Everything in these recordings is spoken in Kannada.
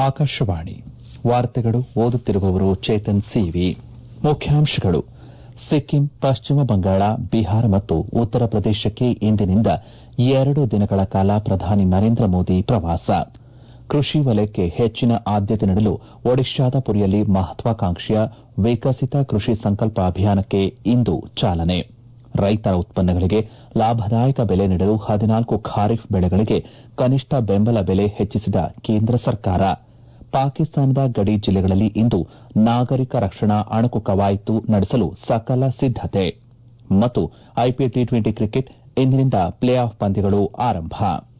ಆಕಾಶವಾಣಿ ವಾರ್ತೆಗಳು ಓದುತ್ತಿರುವವರು ಚೇತನ್ ಸಿವಿ. ಮುಖ್ಯಾಂಶಗಳು. ಸಿಕ್ಕಿಂ, ಪಶ್ಚಿಮ ಬಂಗಾಳ, ಬಿಹಾರ ಮತ್ತು ಉತ್ತರ ಪ್ರದೇಶಕ್ಕೆ ಇಂದಿನಿಂದ 2 ದಿನಗಳ ಕಾಲ ಪ್ರಧಾನಿ ನರೇಂದ್ರ ಮೋದಿ ಪ್ರವಾಸ. ಕೃಷಿ ವಲಯಕ್ಕೆ ಹೆಚ್ಚಿನ ಆದ್ಯತೆ ನೀಡಲು ಒಡಿಶಾದ ಪುರಿಯಲ್ಲಿ ಮಹತ್ವಾಕಾಂಕ್ಷೆಯ ವಿಕಸಿತ ಕೃಷಿ ಸಂಕಲ್ಪ ಅಭಿಯಾನಕ್ಕೆ ಇಂದು ಚಾಲನೆ. ರೈತರ ಉತ್ಪನ್ನಗಳಿಗೆ ಲಾಭದಾಯಕ ಬೆಲೆ ನೀಡಲು 14 ಖಾರಿಫ್ ಬೆಳೆಗಳಿಗೆ ಕನಿಷ್ಠ ಬೆಂಬಲ ಬೆಲೆ ಹೆಚ್ಚಿಸಿದ ಕೇಂದ್ರ ಸರ್ಕಾರ. ಪಾಕಿಸ್ತಾನದ ಗಡಿ ಜಿಲ್ಲೆಗಳಲ್ಲಿ ಇಂದು ನಾಗರಿಕ ರಕ್ಷಣಾ ಅಣಕು ಕವಾಯತು ನಡೆಸಲು ಸಕಲ ಸಿದ್ದತೆ. ಮತ್ತು ಐಪಿಎಲ್ ಟಿ20 ಕ್ರಿಕೆಟ್ ಇಂದಿನಿಂದ ಪ್ಲೇ ಆಫ್ ಪಂದ್ಯಗಳು ಆರಂಭ.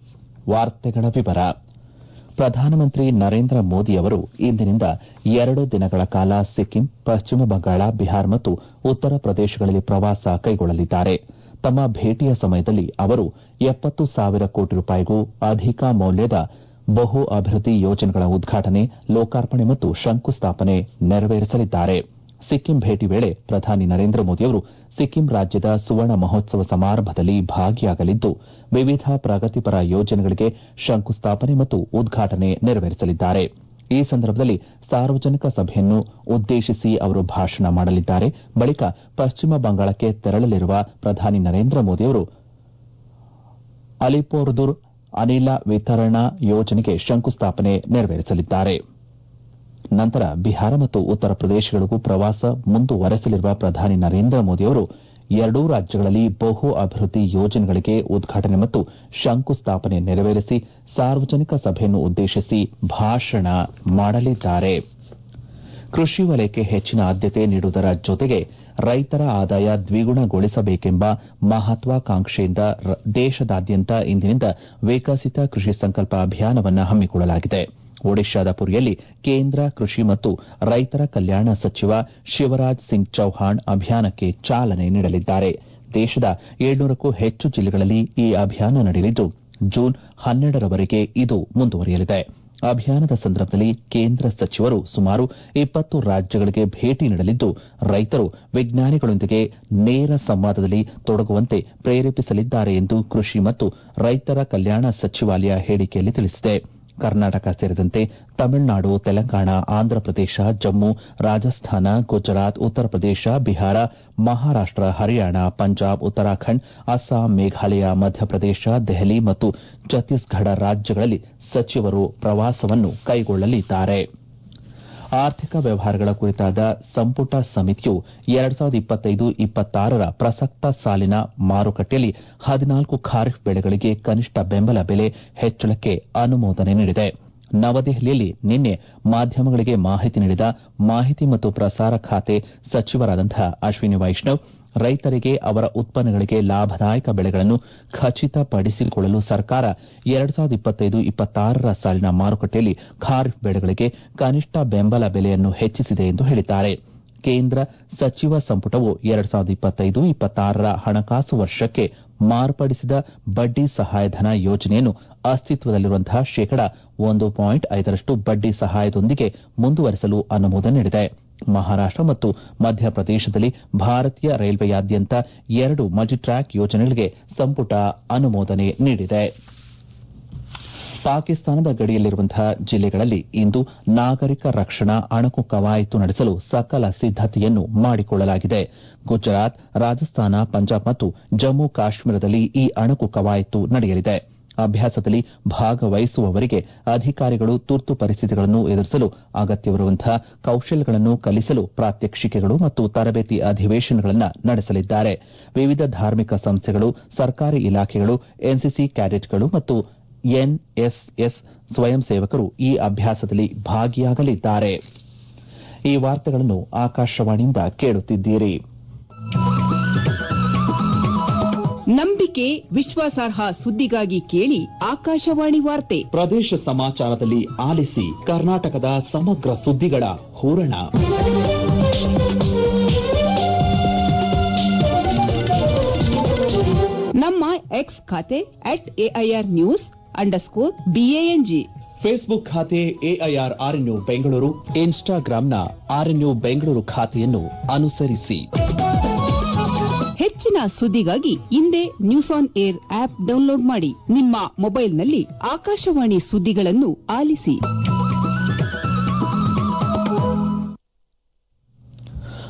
ಪ್ರಧಾನಮಂತ್ರಿ ನರೇಂದ್ರ ಮೋದಿ ಅವರು ಇಂದಿನಿಂದ 2 ದಿನಗಳ ಕಾಲ ಸಿಕ್ಕಿಂ, ಪಶ್ಚಿಮ ಬಂಗಾಳ, ಬಿಹಾರ ಮತ್ತು ಉತ್ತರ ಪ್ರದೇಶಗಳಲ್ಲಿ ಪ್ರವಾಸ ಕೈಗೊಳ್ಳಲಿದ್ದಾರೆ. ತಮ್ಮ ಭೇಟಿಯ ಸಮಯದಲ್ಲಿ ಅವರು 70,000 ಕೋಟಿ ರೂಪಾಯಿಗೂ ಅಧಿಕ ಮೌಲ್ಯದ ಬಹು ಅಭಿವೃದ್ಧಿ ಯೋಜನೆಗಳ ಉದ್ಘಾಟನೆ, ಲೋಕಾರ್ಪಣೆ ಮತ್ತು ಶಂಕುಸ್ಥಾಪನೆ ನೆರವೇರಿಸಲಿದ್ದಾರೆ. ಸಿಕ್ಕಿಂ ಭೇಟಿ ವೇಳೆ ಪ್ರಧಾನಿ ನರೇಂದ್ರ ಮೋದಿಯವರು ಸಿಕ್ಕಿಂ ರಾಜ್ಯದ ಸುವರ್ಣ ಮಹೋತ್ಸವ ಸಮಾರಂಭದಲ್ಲಿ ಭಾಗಿಯಾಗಲಿದ್ದು, ವಿವಿಧ ಪ್ರಗತಿಪರ ಯೋಜನೆಗಳಿಗೆ ಶಂಕುಸ್ಥಾಪನೆ ಮತ್ತು ಉದ್ಘಾಟನೆ ನೆರವೇರಿಸಲಿದ್ದಾರೆ. ಈ ಸಂದರ್ಭದಲ್ಲಿ ಸಾರ್ವಜನಿಕ ಸಭೆಯನ್ನು ಉದ್ದೇಶಿಸಿ ಅವರು ಭಾಷಣ ಮಾಡಲಿದ್ದಾರೆ. ಬಳಿಕ ಪಶ್ಚಿಮ ಬಂಗಾಳಕ್ಕೆ ತೆರಳಲಿರುವ ಪ್ರಧಾನಿ ನರೇಂದ್ರ ಮೋದಿಯವರು ಅಲಿಪುರ್ದುರ್ ಅನಿಲ ವಿತರಣಾ ಯೋಜನೆಗೆ ಶಂಕುಸ್ಥಾಪನೆ ನೆರವೇರಿಸಲಿದ್ದಾರೆ. ನಂತರ ಬಿಹಾರ ಮತ್ತು ಉತ್ತರ ಪ್ರದೇಶಗಳಿಗೂ ಪ್ರವಾಸ ಮುಂದುವರೆಸಲಿರುವ ಪ್ರಧಾನಿ ನರೇಂದ್ರ ಮೋದಿಯವರು ಎರಡೂ ರಾಜ್ಯಗಳಲ್ಲಿ ಬಹು ಅಭಿವೃದ್ಧಿ ಯೋಜನೆಗಳಿಗೆ ಉದ್ಘಾಟನೆ ಮತ್ತು ಶಂಕುಸ್ಥಾಪನೆ ನೆರವೇರಿಸಿ ಸಾರ್ವಜನಿಕ ಸಭೆಯನ್ನು ಉದ್ದೇಶಿಸಿ ಭಾಷಣ ಮಾಡಲಿದ್ದಾರೆ. ಕೃಷಿ ವಲಯಕ್ಕೆ ಹೆಚ್ಚಿನ ಆದ್ಯತೆ ನೀಡುವುದರ ಜೊತೆಗೆ ರೈತರ ಆದಾಯ ದ್ವಿಗುಣಗೊಳಿಸಬೇಕೆಂಬ ಮಹತ್ವಾಕಾಂಕ್ಷೆಯಿಂದ ದೇಶದಾದ್ಯಂತ ಇಂದಿನಿಂದ ವಿಕಸಿತ ಕೃಷಿ ಸಂಕಲ್ಪ ಅಭಿಯಾನವನ್ನು ಹಮ್ಮಿಕೊಳ್ಳಲಾಗಿದೆ. ಒಡಿಶಾದ ಪುರಿಯಲ್ಲಿ ಕೇಂದ್ರ ಕೃಷಿ ಮತ್ತು ರೈತರ ಕಲ್ಯಾಣ ಸಚಿವ ಶಿವರಾಜ್ ಸಿಂಗ್ ಚೌಹಾಣ್ ಅಭಿಯಾನಕ್ಕೆ ಚಾಲನೆ ನೀಡಲಿದ್ದಾರೆ. ದೇಶದ 700ಕ್ಕೂ ಹೆಚ್ಚು ಜಿಲ್ಲೆಗಳಲ್ಲಿ ಈ ಅಭಿಯಾನ ನಡೆಯಲಿದ್ದು, ಜೂನ್ 12ರವರೆಗೆ ಇದು ಮುಂದುವರಿಯಲಿದೆ. ಅಭಿಯಾನದ ಸಂದರ್ಭದಲ್ಲಿ ಕೇಂದ್ರ ಸಚಿವರು ಸುಮಾರು 20 ರಾಜ್ಯಗಳಿಗೆ ಭೇಟಿ ನೀಡಲಿದ್ದು, ರೈತರು ವಿಜ್ಞಾನಿಗಳೊಂದಿಗೆ ನೇರ ಸಂವಾದದಲ್ಲಿ ತೊಡಗುವಂತೆ ಪ್ರೇರೇಪಿಸಲಿದ್ದಾರೆ ಎಂದು ಕೃಷಿ ಮತ್ತು ರೈತರ ಕಲ್ಯಾಣ ಸಚಿವಾಲಯ ಹೇಳಿಕೆಯಲ್ಲಿ ತಿಳಿಸಿದೆ. ಕರ್ನಾಟಕ ಸೇರಿದಂತೆ ತಮಿಳುನಾಡು, ತೆಲಂಗಾಣ, ಆಂಧ್ರಪ್ರದೇಶ, ಜಮ್ಮು, ರಾಜಸ್ಥಾನ, ಗುಜರಾತ್, ಉತ್ತರ ಪ್ರದೇಶ, ಬಿಹಾರ, ಮಹಾರಾಷ್ಟ, ಹರಿಯಾಣ, ಪಂಜಾಬ್, ಉತ್ತರಾಖಂಡ್, ಅಸ್ಸಾಂ, ಮೇಘಾಲಯ, ಮಧ್ಯಪ್ರದೇಶ, ದೆಹಲಿ ಮತ್ತು ಛತ್ತೀಸ್ಗಢ ರಾಜ್ಯಗಳಲ್ಲಿ ಸಚಿವರು ಪ್ರವಾಸವನ್ನು ಕೈಗೊಳ್ಳಲಿದ್ದಾರೆ. ಆರ್ಥಿಕ ವ್ಯವಹಾರಗಳ ಕುರಿತಾದ ಸಂಪುಟ ಸಮಿತಿಯು 2025-26ರ ಪ್ರಸಕ್ತ ಸಾಲಿನ ಮಾರುಕಟ್ಟೆಯಲ್ಲಿ 14 ಖಾರಿಫ್ ಬೆಳೆಗಳಿಗೆ ಕನಿಷ್ಠ ಬೆಂಬಲ ಬೆಲೆ ಹೆಚ್ಚಳಕ್ಕೆ ಅನುಮೋದನೆ ನೀಡಿದೆ. ನವದೆಹಲಿಯಲ್ಲಿ ನಿನ್ನೆ ಮಾಧ್ಯಮಗಳಿಗೆ ಮಾಹಿತಿ ನೀಡಿದ ಮಾಹಿತಿ ಮತ್ತು ಪ್ರಸಾರ ಖಾತೆ ಸಚಿವರಾದಂತಹ ಅಶ್ವಿನಿ ವೈಷ್ಣವ್, ರೈತರಿಗೆ ಅವರ ಉತ್ಪನ್ನಗಳಿಗೆ ಲಾಭದಾಯಕ ಬೆಲೆಗಳನ್ನು ಖಚಿತಪಡಿಸಿಕೊಳ್ಳಲು ಸರ್ಕಾರ 2025-26ರ ಸಾಲಿನ ಮಾರುಕಟ್ಟೆಯಲ್ಲಿ ಖಾರಿಫ್ ಬೆಳೆಗಳಿಗೆ ಕನಿಷ್ಠ ಬೆಂಬಲ ಬೆಲೆಯನ್ನು ಹೆಚ್ಚಿಸಿದೆ ಎಂದು ಹೇಳಿದ್ದಾರೆ. ಕೇಂದ್ರ ಸಚಿವ ಸಂಪುಟವು 2025-26ರ ಹಣಕಾಸು ವರ್ಷಕ್ಕೆ ಮಾರ್ಪಡಿಸಿದ ಬಡ್ಡಿ ಸಹಾಯಧನ ಯೋಜನೆಯನ್ನು ಅಸ್ತಿತ್ವದಲ್ಲಿರುವಂತಹ ಶೇಕಡ 1.5ರಷ್ಟು ಬಡ್ಡಿ ಸಹಾಯದೊಂದಿಗೆ ಮುಂದುವರೆಸಲು ಅನುಮೋದನೆ ನೀಡಿದೆ. ಮಹಾರಾಷ್ಟ ಮತ್ತು ಮಧ್ಯಪ್ರದೇಶದಲ್ಲಿ ಭಾರತೀಯ ರೈಲ್ವೆಯಾದ್ಯಂತ 2 ಮಲ್ಟಿಟ್ರ್ಯಾಕ್ ಯೋಜನೆಗಳಿಗೆ ಸಂಪುಟ ಅನುಮೋದನೆ ನೀಡಿದೆ. ಪಾಕಿಸ್ತಾನದ ಗಡಿಯಲ್ಲಿರುವಂತಹ ಜಿಲ್ಲೆಗಳಲ್ಲಿ ಇಂದು ನಾಗರಿಕ ರಕ್ಷಣಾ ಅಣಕು ಕವಾಯತು ನಡೆಸಲು ಸಕಲ ಸಿದ್ದತೆಯನ್ನು ಮಾಡಿಕೊಳ್ಳಲಾಗಿದೆ. ಗುಜರಾತ್, ರಾಜಸ್ಥಾನ, ಪಂಜಾಬ್ ಮತ್ತು ಜಮ್ಮು ಕಾಶ್ಮೀರದಲ್ಲಿ ಈ ಅಣಕು ಕವಾಯತು ನಡೆಯಲಿದೆ. ಅಭ್ಯಾಸದಲ್ಲಿ ಭಾಗವಹಿಸುವವರಿಗೆ ಅಧಿಕಾರಿಗಳು ತುರ್ತು ಪರಿಸ್ಥಿತಿಗಳನ್ನು ಎದುರಿಸಲು ಅಗತ್ಯವಿರುವಂತಹ ಕೌಶಲ್ಯಗಳನ್ನು ಕಲಿಸಲು ಪ್ರಾತ್ಯಕ್ಷಿಕೆಗಳು ಮತ್ತು ತರಬೇತಿ ಅಧಿವೇಶನಗಳನ್ನು ನಡೆಸಲಿದ್ದಾರೆ. ವಿವಿಧ ಧಾರ್ಮಿಕ ಸಂಸ್ಥೆಗಳು, ಸರ್ಕಾರಿ ಇಲಾಖೆಗಳು, ಎನ್ಸಿಸಿ ಕ್ಯಾಡೆಟ್ಗಳು ಮತ್ತು ಎನ್ಎಸ್ಎಸ್ ಸ್ವಯಂ ಸೇವಕರು ಈ ಅಭ್ಯಾಸದಲ್ಲಿ ಭಾಗಿಯಾಗಲಿದ್ದಾರೆ. ಈ ವಾರ್ತೆಗಳನ್ನು ಆಕಾಶವಾಣಿಯಿಂದ ಕೇಳುತ್ತಿದ್ದೀರಿ. ನಂಬಿಕೆ, ವಿಶ್ವಾಸಾರ್ಹ ಸುದ್ದಿಗಾಗಿ ಕೇಳಿ ಆಕಾಶವಾಣಿ ವಾರ್ತೆ. ಪ್ರದೇಶ ಸಮಾಚಾರದಲ್ಲಿ ಆಲಿಸಿ ಕರ್ನಾಟಕದ ಸಮಗ್ರ ಸುದ್ದಿಗಳ ಹೂರಣ. ನಮ್ಮ ಎಕ್ಸ್ ಖಾತೆ @AIR News_BANG, ಫೇಸ್ಬುಕ್ ಖಾತೆ AIR RNU ಬೆಂಗಳೂರು, ಇನ್ಸ್ಟಾಗ್ರಾಂನ RNU ಬೆಂಗಳೂರು ಖಾತೆಯನ್ನು ಅನುಸರಿಸಿ. ಹೆಚ್ಚಿನ ಸುದ್ದಿಗಾಗಿ ಇಂದೇ news on air app download ಮಾಡಿ. ನಿಮ್ಮ ಮೊಬೈಲ್ನಲ್ಲಿ ಆಕಾಶವಾಣಿ ಸುದ್ದಿಗಳನ್ನು ಆಲಿಸಿ.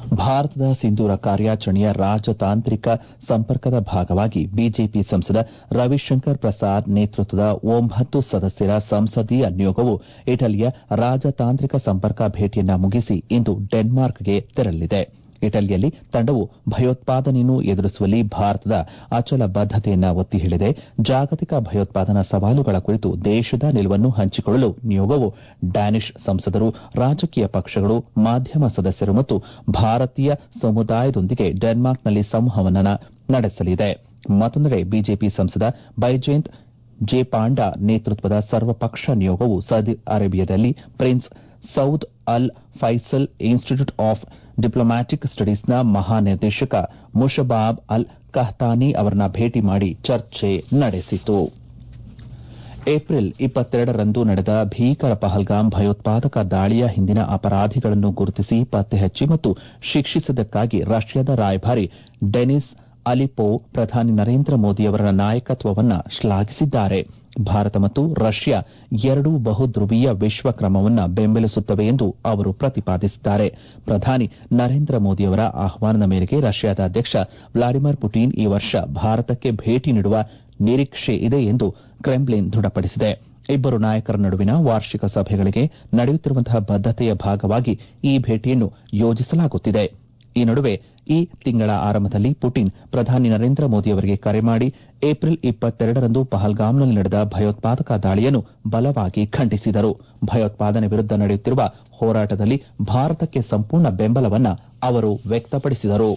ಭಾರತದ ಸಿಂಧೂರ ಕಾರ್ಯಾಚರಣೆಯ ರಾಜತಾಂತ್ರಿಕ ಸಂಪರ್ಕದ ಭಾಗವಾಗಿ ಬಿಜೆಪಿ ಸಂಸದ ರವಿಶಂಕರ್ ಪ್ರಸಾದ್ ನೇತೃತ್ವದ 9 ಸದಸ್ಯರ ಸಂಸದೀಯ ನಿಯೋಗವು ಇಟಲಿಯ ರಾಜತಾಂತ್ರಿಕ ಸಂಪರ್ಕ ಭೇಟಿಯನ್ನು ಮುಗಿಸಿ ಇಂದು ಡೆನ್ಮಾರ್ಕ್ಗೆ ತೆರಳಲಿದೆ. ಇಟಲಿಯಲ್ಲಿ ತಂಡವು ಭಯೋತ್ಪಾದನೆಯನ್ನು ಎದುರಿಸುವಲ್ಲಿ ಭಾರತದ ಅಚಲ ಬದ್ದತೆಯನ್ನು ಒತ್ತಿ ಹೇಳಿದೆ. ಜಾಗತಿಕ ಭಯೋತ್ಪಾದನಾ ಸವಾಲುಗಳ ಕುರಿತು ದೇಶದ ನಿಲುವನ್ನು ಹಂಚಿಕೊಳ್ಳಲು ನಿಯೋಗವು ಡ್ಯಾನಿಷ್ ಸಂಸದರು, ರಾಜಕೀಯ ಪಕ್ಷಗಳು, ಮಾಧ್ಯಮ ಸದಸ್ಯರು ಮತ್ತು ಭಾರತೀಯ ಸಮುದಾಯದೊಂದಿಗೆ ಡೆನ್ಮಾರ್ಕ್ನಲ್ಲಿ ಸಂವಹನ ನಡೆಸಲಿದೆ. ಮತ್ತೊಂದೆಡೆ ಬಿಜೆಪಿ ಸಂಸದ ಬೈಜಯಂತ್ ಜೆ ಪಾಂಡಾ ನೇತೃತ್ವದ ಸರ್ವಪಕ್ಷ ನಿಯೋಗವು ಸೌದಿ ಅರೇಬಿಯಾದಲ್ಲಿ prince Saud Al Faisal institute of diplomatic ಸ್ಟಡೀಸ್ನ ಮಹಾನಿರ್ದೇಶಕ ಮುಷಬಾಬ್ ಅಲ್ ಕಹ್ತಾನಿ ಅವರನ್ನ ಭೇಟಿ ಮಾಡಿ ಚರ್ಚೆ ನಡೆಸಿತು. ಏಪ್ರಿಲ್ 22ರಂದು ನಡೆದ ಭೀಕರ ಪಹಲ್ಗಾಮ್ ಭಯೋತ್ಪಾದಕ ದಾಳಿಯ ಹಿಂದಿನ ಅಪರಾಧಿಗಳನ್ನು ಗುರುತಿಸಿ ಪತ್ತೆಹಚ್ಚಿ ಮತ್ತು ಶಿಕ್ಷಿಸಿದ್ದಕ್ಕಾಗಿ ರಷ್ಯಾದ ರಾಯಭಾರಿ ಡೆನಿಸ್ ಅಲಿಪೋವ್ ಪ್ರಧಾನಿ ನರೇಂದ್ರ ಮೋದಿಯವರ ನಾಯಕತ್ವವನ್ನು ಶ್ಲಾಘಿಸಿದ್ದಾರೆ. ಭಾರತ ಮತ್ತು ರಷ್ಯಾ ಎರಡೂ ಬಹುಧ್ರುವೀಯ ವಿಶ್ವಕ್ರಮವನ್ನು ಬೆಂಬಲಿಸುತ್ತವೆ ಎಂದು ಅವರು ಪ್ರತಿಪಾದಿಸಿದ್ದಾರೆ. ಪ್ರಧಾನಿ ನರೇಂದ್ರ ಮೋದಿಯವರ ಆಹ್ವಾನದ ಮೇರೆಗೆ ರಷ್ಯಾದ ಅಧ್ಯಕ್ಷ ವ್ಲಾಡಿಮಿರ್ ಪುಟಿನ್ ಈ ವರ್ಷ ಭಾರತಕ್ಕೆ ಭೇಟಿ ನೀಡುವ ನಿರೀಕ್ಷೆ ಇದೆ ಎಂದು ಕ್ರೆಮ್ಲಿನ್ ದೃಢಪಡಿಸಿದೆ. ಇಬ್ಬರು ನಾಯಕರ ನಡುವಿನ ವಾರ್ಷಿಕ ಸಭೆಗಳಿಗೆ ನಡೆಯುತ್ತಿರುವಂತಹ ಬದ್ದತೆಯ ಭಾಗವಾಗಿ ಈ ಭೇಟಿಯನ್ನು ಯೋಜಿಸಲಾಗುತ್ತಿದೆ. ಈ ನಡುವೆ ಈ ತಿಂಗಳ ಆರಂಭದಲ್ಲಿ ಪುಟಿನ್ ಪ್ರಧಾನಿ ನರೇಂದ್ರ ಮೋದಿಯವರಿಗೆ ಕರೆ ಮಾಡಿ ಏಪ್ರಿಲ್ 22ರಂದು ಪಹಲ್ಗಾಮ್ನಲ್ಲಿ ನಡೆದ ಭಯೋತ್ಪಾದಕ ದಾಳಿಯನ್ನು ಬಲವಾಗಿ ಖಂಡಿಸಿದರು. ಭಯೋತ್ಪಾದನೆ ವಿರುದ್ಧ ನಡೆಯುತ್ತಿರುವ ಹೋರಾಟದಲ್ಲಿ ಭಾರತಕ್ಕೆ ಸಂಪೂರ್ಣ ಬೆಂಬಲವನ್ನು ಅವರು ವ್ಯಕ್ತಪಡಿಸಿದರು.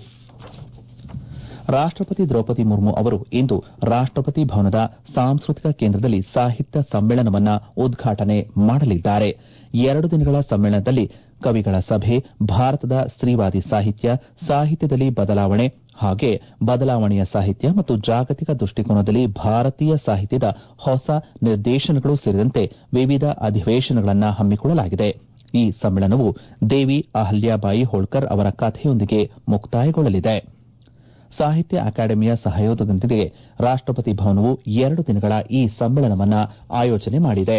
ರಾಷ್ಟಪತಿ ದ್ರೌಪದಿ ಮುರ್ಮು ಅವರು ಇಂದು ರಾಷ್ಟಪತಿ ಭವನದ ಸಾಂಸ್ಕೃತಿಕ ಕೇಂದ್ರದಲ್ಲಿ ಸಾಹಿತ್ಯ ಸಮ್ಮೇಳನವನ್ನು ಉದ್ಘಾಟನೆ ಮಾಡಲಿದ್ದಾರೆ. 2 ದಿನಗಳ ಸಮ್ಮೇಳನದಲ್ಲಿ ಕವಿಗಳ ಸಭೆ, ಭಾರತದ ಸ್ತ್ರೀವಾದಿ ಸಾಹಿತ್ಯ, ಸಾಹಿತ್ಯದಲ್ಲಿ ಬದಲಾವಣೆ ಹಾಗೆ ಬದಲಾವಣೆಯ ಸಾಹಿತ್ಯ ಮತ್ತು ಜಾಗತಿಕ ದೃಷ್ಟಿಕೋನದಲ್ಲಿ ಭಾರತೀಯ ಸಾಹಿತ್ಯದ ಹೊಸ ನಿರ್ದೇಶನಗಳು ಸೇರಿದಂತೆ ವಿವಿಧ ಅಧಿವೇಶನಗಳನ್ನು ಹಮ್ಮಿಕೊಳ್ಳಲಾಗಿದೆ. ಈ ಸಮ್ಮೇಳನವು ದೇವಿ ಅಹಲ್ಯಾಬಾಯಿ ಹೋಳ್ಕರ್ ಅವರ ಕಥೆಯೊಂದಿಗೆ ಮುಕ್ತಾಯಗೊಳ್ಳಲಿದೆ. ಸಾಹಿತ್ಯ ಅಕಾಡೆಮಿಯ ಸಹಯೋಗದೊಂದಿಗೆ ರಾಷ್ಟಪತಿ ಭವನವು 2 ದಿನಗಳ ಈ ಸಮ್ಮೇಳನವನ್ನು ಆಯೋಜನೆ ಮಾಡಿದೆ.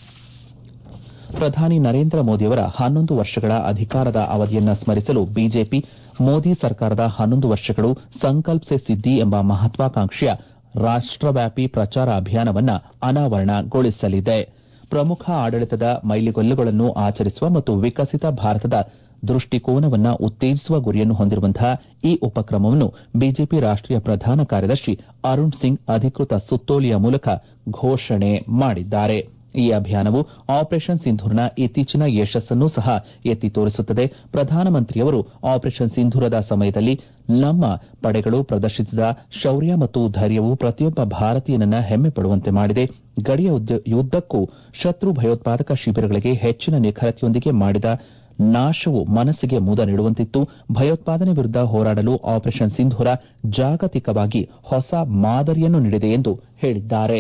ಪ್ರಧಾನಿ ನರೇಂದ್ರ ಮೋದಿಯವರ 11 ವರ್ಷಗಳ ಅಧಿಕಾರದ ಅವಧಿಯನ್ನು ಸ್ಮರಿಸಲು ಬಿಜೆಪಿ ಮೋದಿ ಸರ್ಕಾರದ 11 ವರ್ಷಗಳು ಸಂಕಲ್ಪ್ ಸೆ ಸಿದ್ದಿ ಎಂಬ ಮಹತ್ವಾಕಾಂಕ್ಷೆಯ ರಾಷ್ಟವ್ಯಾಪಿ ಪ್ರಚಾರ ಅಭಿಯಾನವನ್ನು ಅನಾವರಣಗೊಳಿಸಲಿದೆ. ಪ್ರಮುಖ ಆಡಳಿತದ ಮೈಲಿಗಲ್ಲುಗಳನ್ನು ಆಚರಿಸುವ ಮತ್ತು ವಿಕಸಿತ ಭಾರತದ ದೃಷ್ಟಿಕೋನವನ್ನು ಉತ್ತೇಜಿಸುವ ಗುರಿಯನ್ನು ಹೊಂದಿರುವಂತಹ ಈ ಉಪಕ್ರಮವನ್ನು ಬಿಜೆಪಿ ರಾಷ್ಟೀಯ ಪ್ರಧಾನ ಕಾರ್ಯದರ್ಶಿ ಅರುಣ್ ಸಿಂಗ್ ಅಧಿಕೃತ ಸುತ್ತೋಲೆಯ ಮೂಲಕ ಘೋಷಣೆ ಮಾಡಿದ್ದಾರೆ. ಈ ಅಭಿಯಾನವು ಆಪರೇಷನ್ ಸಿಂಧೂರ್ನ ಇತ್ತೀಚಿನ ಯಶಸ್ಸನ್ನು ಸಹ ಎತ್ತಿ ತೋರಿಸುತ್ತದೆ. ಪ್ರಧಾನಮಂತ್ರಿಯವರು ಆಪರೇಷನ್ ಸಿಂಧೂರದ ಸಮಯದಲ್ಲಿ ನಮ್ಮ ಪಡೆಗಳು ಪ್ರದರ್ಶಿಸಿದ ಶೌರ್ಯ ಮತ್ತು ಧೈರ್ಯವು ಪ್ರತಿಯೊಬ್ಬ ಭಾರತೀಯನನ್ನ ಹೆಮ್ಮೆ ಪಡುವಂತೆ ಮಾಡಿದೆ. ಗಡಿಯುದ್ದಕ್ಕೂ ಶತ್ರು ಭಯೋತ್ಪಾದಕ ಶಿಬಿರಗಳಿಗೆ ಹೆಚ್ಚಿನ ನಿಖರತೆಯೊಂದಿಗೆ ಮಾಡಿದ ನಾಶವು ಮನಸ್ಸಿಗೆ ಮುದ ನೀಡುವಂತಿತ್ತು. ಭಯೋತ್ಪಾದನೆ ವಿರುದ್ಧ ಹೋರಾಡಲು ಆಪರೇಷನ್ ಸಿಂಧೂರ ಜಾಗತಿಕವಾಗಿ ಹೊಸ ಮಾದರಿಯನ್ನು ನೀಡಿದೆ ಎಂದು ಹೇಳಿದ್ದಾರೆ.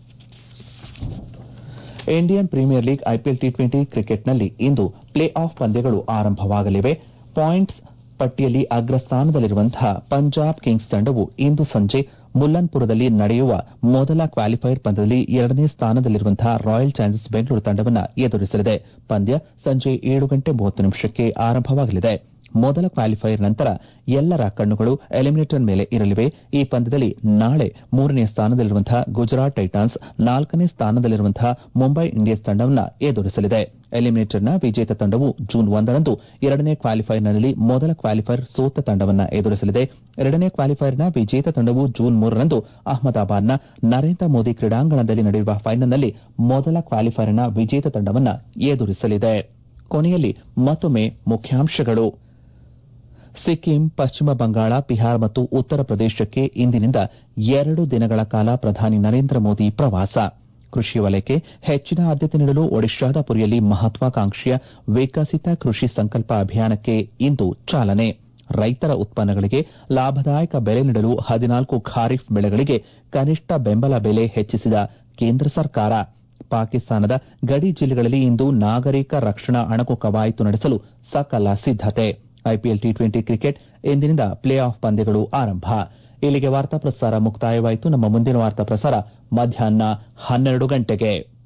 ಇಂಡಿಯನ್ ಪ್ರೀಮಿಯರ್ ಲೀಗ್ ಐಪಿಎಲ್ ಟಿ20 ಕ್ರಿಕೆಟ್ನಲ್ಲಿ ಇಂದು ಪ್ಲೇ ಆಫ್ ಪಂದ್ಯಗಳು ಆರಂಭವಾಗಲಿವೆ. ಪಾಯಿಂಟ್ಸ್ ಪಟ್ಟಿಯಲ್ಲಿ ಅಗ್ರಸ್ಥಾನದಲ್ಲಿರುವಂತಹ ಪಂಜಾಬ್ ಕಿಂಗ್ಸ್ ತಂಡವು ಇಂದು ಸಂಜೆ ಮುಲ್ಲನ್ಪುರದಲ್ಲಿ ನಡೆಯುವ ಮೊದಲ ಕ್ವಾಲಿಫೈಯರ್ ಪಂದ್ಯದಲ್ಲಿ 2ನೇ ಸ್ಥಾನದಲ್ಲಿರುವಂತಹ ರಾಯಲ್ ಚಾಲೆಂಜರ್ಸ್ ಬೆಂಗಳೂರು ತಂಡವನ್ನು ಎದುರಿಸಲಿದೆ. ಪಂದ್ಯ ಸಂಜೆ 7:30ಕ್ಕೆ ಆರಂಭವಾಗಲಿದೆ. ಮೊದಲ ಕ್ವಾಲಿಫೈಯರ್ ನಂತರ ಎಲ್ಲರ ಕಣ್ಣುಗಳು ಎಲಿಮಿನೇಟರ್ ಮೇಲೆ ಇರಲಿವೆ. ಈ ಪಂದ್ಯದಲ್ಲಿ ನಾಳೆ 3ನೇ ಸ್ಥಾನದಲ್ಲಿರುವಂತಹ ಗುಜರಾತ್ ಟೈಟಾನ್ಸ್ 4ನೇ ಸ್ಥಾನದಲ್ಲಿರುವಂತಹ ಮುಂಬೈ ಇಂಡಿಯನ್ಸ್ ತಂಡವನ್ನು ಎದುರಿಸಲಿದೆ. ಎಲಿಮಿನೇಟರ್ನ ವಿಜೇತ ತಂಡವು ಜೂನ್ 1ರಂದು 2ನೇ ಕ್ವಾಲಿಫೈಯರ್ನಲ್ಲಿ ಮೊದಲ ಕ್ವಾಲಿಫೈಯರ್ ಸೋತ ತಂಡವನ್ನು ಎದುರಿಸಲಿದೆ. 2ನೇ ಕ್ವಾಲಿಫೈಯರ್ನ ವಿಜೇತ ತಂಡವು ಜೂನ್ 3ರಂದು ಅಹಮದಾಬಾದ್ನ ನರೇಂದ್ರ ಮೋದಿ ಕ್ರೀಡಾಂಗಣದಲ್ಲಿ ನಡೆಯುವ ಫೈನಲ್ನಲ್ಲಿ ಮೊದಲ ಕ್ವಾಲಿಫೈಯರ್ನ ವಿಜೇತ ತಂಡವನ್ನು ಎದುರಿಸಲಿದೆ. ಕೊನೆಯಲ್ಲಿ ಮತ್ತೊಮ್ಮೆ ಮುಖ್ಯಾಂಶಗಳು. ಸಿಕ್ಕಿಂ, ಪಶ್ಚಿಮ ಬಂಗಾಳ, ಬಿಹಾರ ಮತ್ತು ಉತ್ತರ ಪ್ರದೇಶಕ್ಕೆ ಇಂದಿನಿಂದ 2 ದಿನಗಳ ಕಾಲ ಪ್ರಧಾನಿ ನರೇಂದ್ರ ಮೋದಿ ಪ್ರವಾಸ. ಕೃಷಿ ವಲಯಕ್ಕೆ ಹೆಚ್ಚಿನ ಆದ್ಯತೆ ನೀಡಲು ಒಡಿಶಾದ ಪುರಿಯಲ್ಲಿ ಮಹತ್ವಾಕಾಂಕ್ಷೆಯ ವಿಕಸಿತ ಕೃಷಿ ಸಂಕಲ್ಪ ಅಭಿಯಾನಕ್ಕೆ ಇಂದು ಚಾಲನೆ. ರೈತರ ಉತ್ಪನ್ನಗಳಿಗೆ ಲಾಭದಾಯಕ ಬೆಲೆ ನೀಡಲು 14 ಖಾರಿಫ್ ಬೆಳೆಗಳಿಗೆ ಕನಿಷ್ಠ ಬೆಂಬಲ ಬೆಲೆ ಹೆಚ್ಚಿಸಿದ ಕೇಂದ್ರ ಸರ್ಕಾರ. ಪಾಕಿಸ್ತಾನದ ಗಡಿ ಜಿಲ್ಲೆಗಳಲ್ಲಿ ಇಂದು ನಾಗರಿಕ ರಕ್ಷಣಾ ಅಣಕು ಕವಾಯತು ನಡೆಸಲು ಸಕಲ ಸಿದ್ದತೆ. ಐಪಿಎಲ್ ಟಿ20 ಕ್ರಿಕೆಟ್ ಇಂದಿನಿಂದ ಪ್ಲೇ ಆಫ್ ಪಂದ್ಯಗಳು ಆರಂಭ. ಇಲ್ಲಿಗೆ ವಾರ್ತಾ ಪ್ರಸಾರ ಮುಕ್ತಾಯವಾಯಿತು. ನಮ್ಮ ಮುಂದಿನ ವಾರ್ತಾ ಪ್ರಸಾರ ಮಧ್ಯಾಹ್ನ 12 ಗಂಟೆಗೆ.